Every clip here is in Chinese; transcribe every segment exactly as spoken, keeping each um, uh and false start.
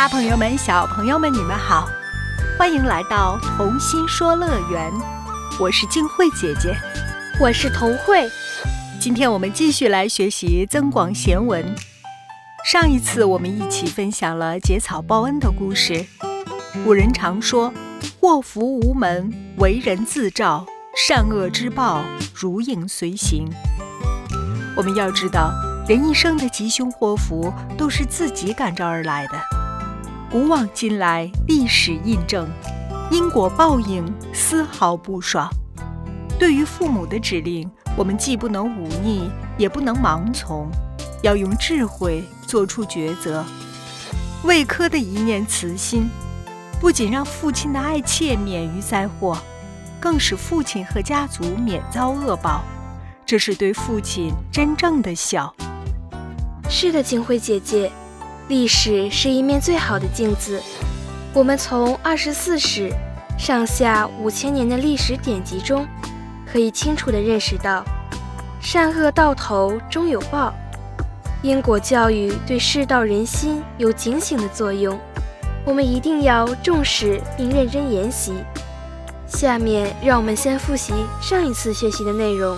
大朋友们、小朋友们，你们好，欢迎来到童心说乐园。我是静慧姐姐， 我是童慧。 今天我们继续来学习增广贤文。上一次我们一起分享了结草报恩的故事。古人常说，祸福无门，为人自照，善恶之报如影随形。我们要知道，人一生的吉凶祸福都是自己感召而来的。古往今来，历史印证，因果报应丝毫不爽。对于父母的指令，我们既不能忤逆，也不能盲从，要用智慧做出抉择。魏科的一念慈心，不仅让父亲的爱妾免于灾祸，更使父亲和家族免遭恶报。这是对父亲真正的孝。 是的，静慧姐姐，历史是一面最好的镜子。我们从二十四史上下五千年的历史典籍中，可以清楚地认识到，善恶到头终有报。因果教育对世道人心有警醒的作用，我们一定要重视并认真研习。下面让我们先复习上一次学习的内容。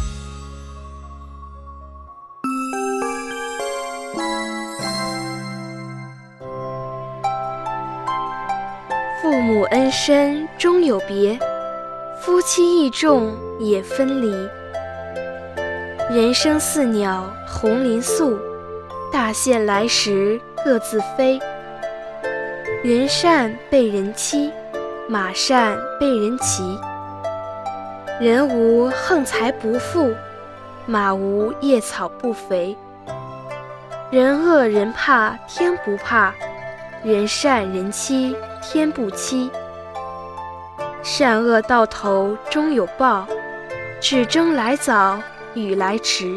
父母恩深终有别，夫妻义重也分离。人生似鸟同林宿，大限来时各自飞。人善被人欺，马善被人骑。人无横财不富，马无夜草不肥。人恶人怕天不怕，人善人欺天不欺。善恶到头终有报，只争来早与来迟。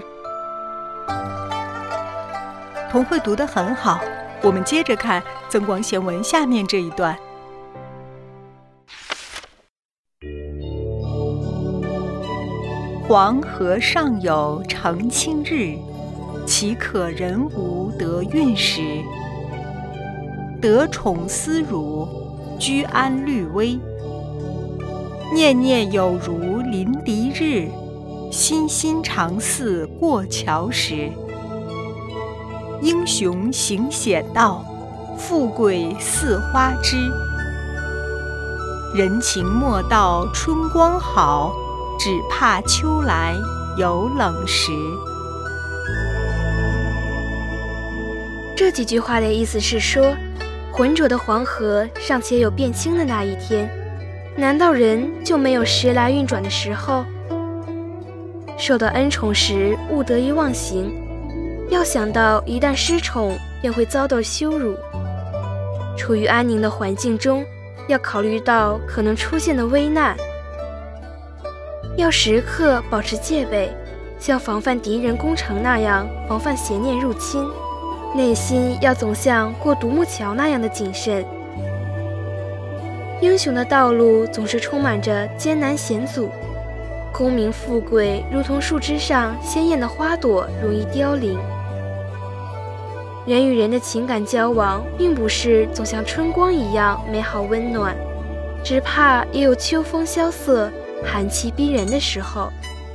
童慧读得很好，我们接着看增广贤文下面这一段。黄河上有澄清日，岂可人无得运时。得宠思辱，居安虑危。念念有如临敌日，心心常似过桥时。英雄行险道，富贵似花枝。人情莫道春光好，只怕秋来有冷时。 这几句话的意思是说，浑浊的黄河尚且有变清的那一天，难道人就没有时来运转的时候？受到恩宠时勿得意忘形，要想到一旦失宠便会遭到羞辱。处于安宁的环境中，要考虑到可能出现的危难，要时刻保持戒备，像防范敌人攻城那样防范邪念入侵。内心要总像过独木桥那样的谨慎。英雄的道路总是充满着艰难险阻，功名富贵如同树枝上鲜艳的花朵，容易凋零。人与人的情感交往并不是总像春光一样美好温暖，只怕也有秋风萧瑟、寒气逼人的时候。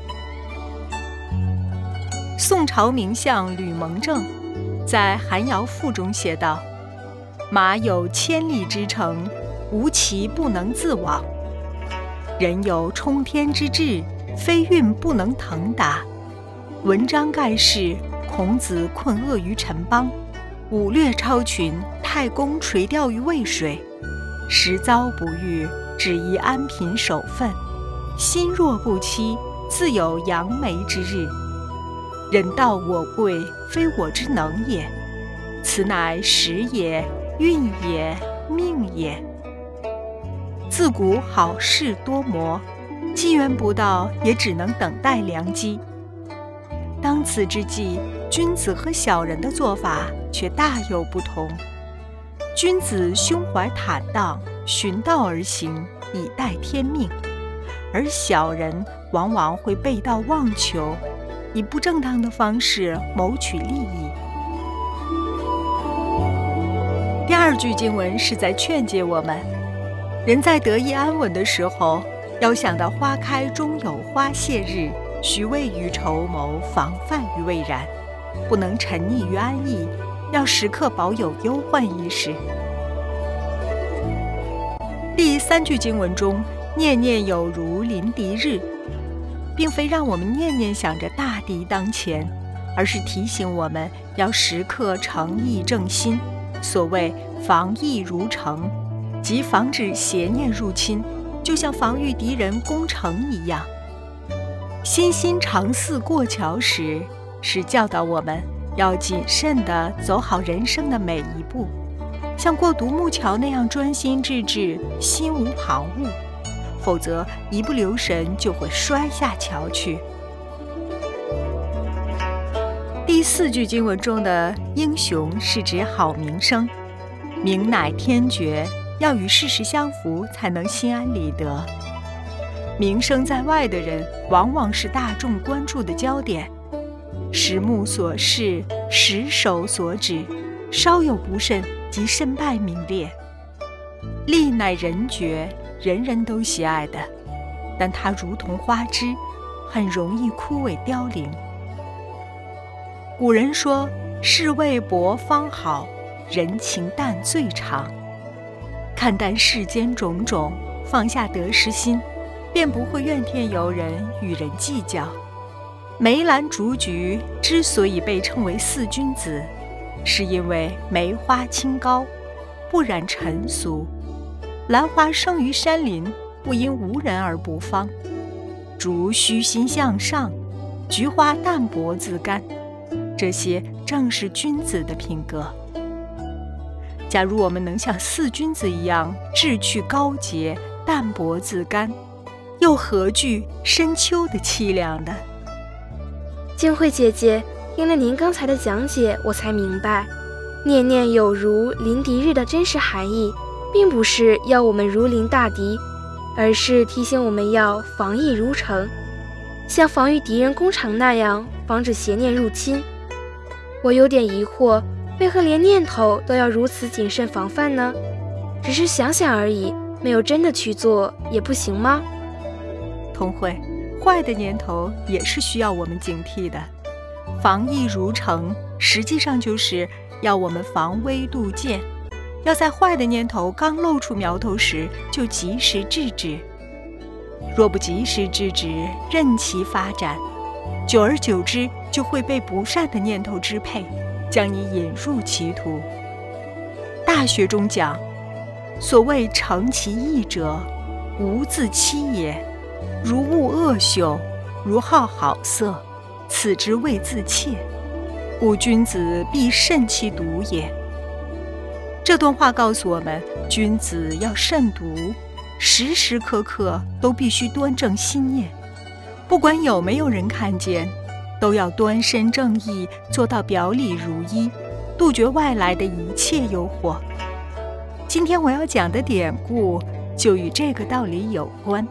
宋朝名相吕蒙正在《寒窑赋》中写道：马有千里之程，无其不能自往。人有冲天之志，非运不能腾达。文章盖世，孔子困厄于陈邦，武略超群，太公垂钓于渭水。时遭不遇，只宜安贫守分。心若不欺，自有扬眉之日。人道我贵，非我之能也，此乃时也，运也，命也。自古好事多磨，机缘不到，也只能等待良机。当此之际，君子和小人的做法却大有不同。君子胸怀坦荡，循道而行，以待天命；而小人往往会背道忘求，以不正当的方式谋取利益。 第二句经文是在劝诫我们，人在得意安稳的时候，要想到花开终有花谢日，须未雨绸缪，防范于未然，不能沉溺于安逸，要时刻保有忧患意识。第三句经文中，念念有如临敌日，并非让我们念念想着大敌当前，而是提醒我们要时刻诚意正心。所谓防疫如城，即防止邪念入侵，就像防御敌人攻城一样。心心常似过桥时，是教导我们要谨慎地走好人生的每一步，像过独木桥那样专心致志，心无旁骛，否则一不留神就会摔下桥去。第四句经文中的英雄是指好名声，名乃天爵，要与事实相符，才能心安理得。名声在外的人，往往是大众关注的焦点，实目所视，实手所指，稍有不慎即身败名裂。利乃人爵，人人都喜爱的，但它如同花枝，很容易枯萎凋零。古人说，士为薄方好，人情淡最长。看淡世间种种，放下得失心，便不会怨天尤人，与人计较。梅兰竹菊之所以被称为四君子，是因为梅花清高，不染尘俗；兰花生于山林，不因无人而不芳；竹虚心向上，菊花淡泊自甘。这些正是君子的品格。假如我们能像四君子一样志趣高洁，淡泊自甘，又何惧深秋的凄凉呢？ 静慧姐姐，听了您刚才的讲解，我才明白，念念有如临敌日的真实含义，并不是要我们如临大敌，而是提醒我们要防疫如城，像防御敌人攻城那样，防止邪念入侵。我有点疑惑，为何连念头都要如此谨慎防范呢？只是想想而已，没有真的去做，也不行吗？ 童慧，坏的念头也是需要我们警惕的。防疫如城，实际上就是要我们防微杜渐，要在坏的念头刚露出苗头时，就及时制止。若不及时制止，任其发展，久而久之就会被不善的念头支配，将你引入歧途。大学中讲，所谓诚其意者，无自欺也。如恶恶朽，如好好色，此之谓自怯。故君子必慎其独也。这段话告诉我们，君子要慎独，时时刻刻都必须端正心念，不管有没有人看见，都要端身正义，做到表里如一，杜绝外来的一切诱惑。今天我要讲的典故就与这个道理有关。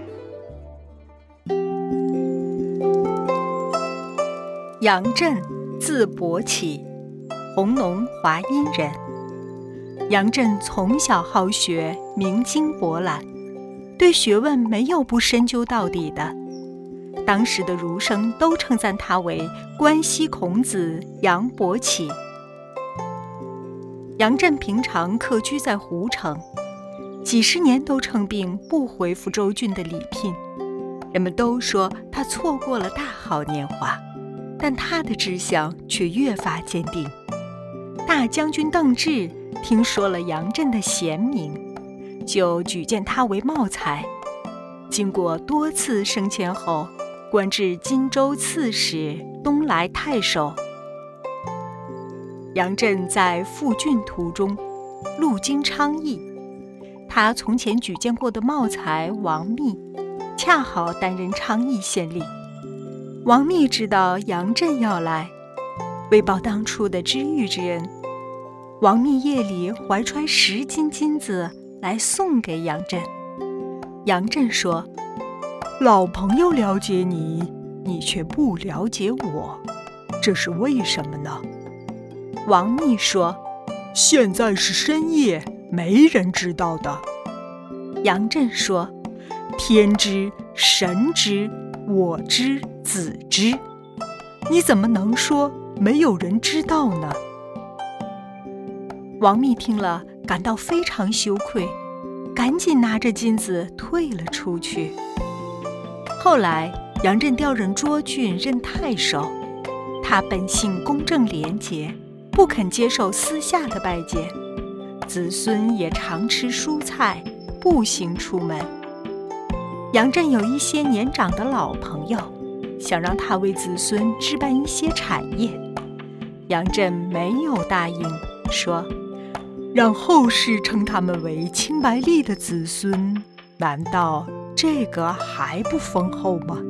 杨震，字伯起，弘农华阴人。杨震从小好学，明经博览，对学问没有不深究到底的。当时的儒生都称赞他为关西孔子杨伯起。杨震平常客居在胡城，几十年都称病不回福州郡的礼聘，人们都说他错过了大好年华，但他的志向却越发坚定。大将军邓骘听说了杨震的贤名，就举荐他为茂才。经过多次升迁后，官至荆州刺史、东莱太守。杨震在赴郡途中，路经昌邑，他从前举荐过的茂才王密，恰好担任昌邑县令。王密知道杨震要来，为报当初的知遇之恩，王密夜里怀揣十斤金子来送给杨震。杨震说：“老朋友了解你，你却不了解我，这是为什么呢？”王密说：“ 现在是深夜，没人知道的。 杨震说：天知，神知，我知，子知。你怎么能说没有人知道呢？王密听了，感到非常羞愧，赶紧拿着金子退了出去。后来杨震调任涿郡任太守，他本性公正廉洁，不肯接受私下的拜见，子孙也常吃蔬菜，步行出门。杨震有一些年长的老朋友，想让他为子孙置办一些产业，杨震没有答应，说让后世称他们为清白吏的子孙，难道这个还不丰厚吗？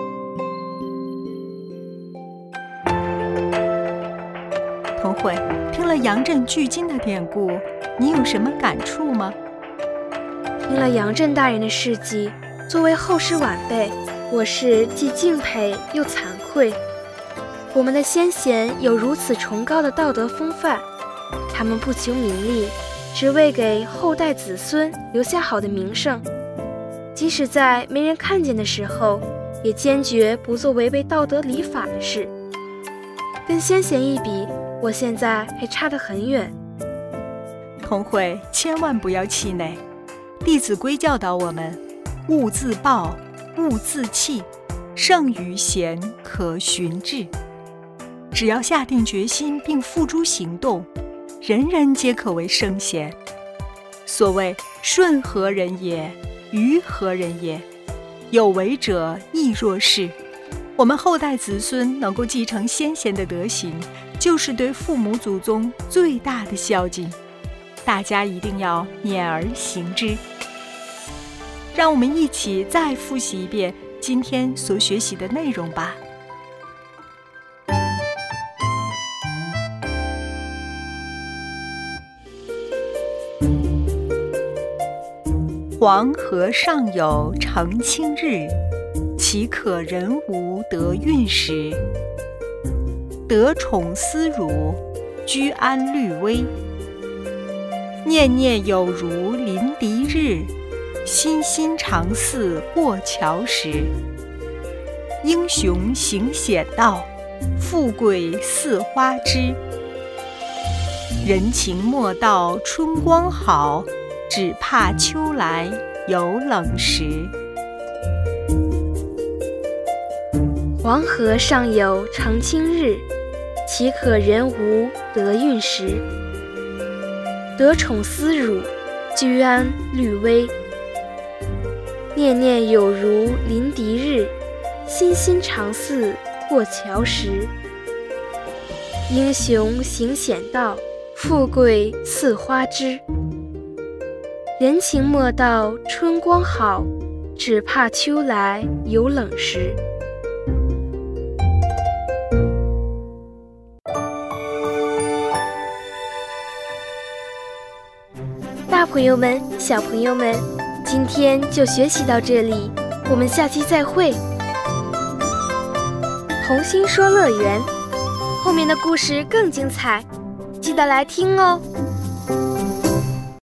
童慧，听了杨震拒金的典故，你有什么感触吗？ 听了杨震大人的事迹，作为后世晚辈，我是既敬佩又惭愧。我们的先贤有如此崇高的道德风范，他们不求名利，只为给后代子孙留下好的名声，即使在没人看见的时候，也坚决不做违背道德礼法的事。跟先贤一比，我现在还差得很远。 童慧，千万不要气馁。《弟子规》教导我们：勿自暴，勿自弃，圣与贤，可循之。只要下定决心并付诸行动，人人皆可为圣贤。所谓顺何人也，愚何人也，有为者亦若是。我们后代子孙能够继承先贤的德行，就是对父母祖宗最大的孝敬。大家一定要勉而行之。让我们一起再复习一遍今天所学习的内容吧。黄河上有澄清日，岂可人无得运时？得宠思辱，居安虑危。念念有如临敌日，心心常似过桥时。英雄行险道，富贵似花枝。人情莫道春光好，只怕秋来有冷时。 黄河上有澄清日，岂可人无得运时？得宠思辱，居安虑危。念念有如临敌日，心心常似过桥时。英雄行险道，富贵似花枝。人情莫道春光好，只怕秋来有冷时。大朋友们，小朋友们，今天就学习到这里，我们下期再会。童心说乐园，后面的故事更精彩，记得来听哦。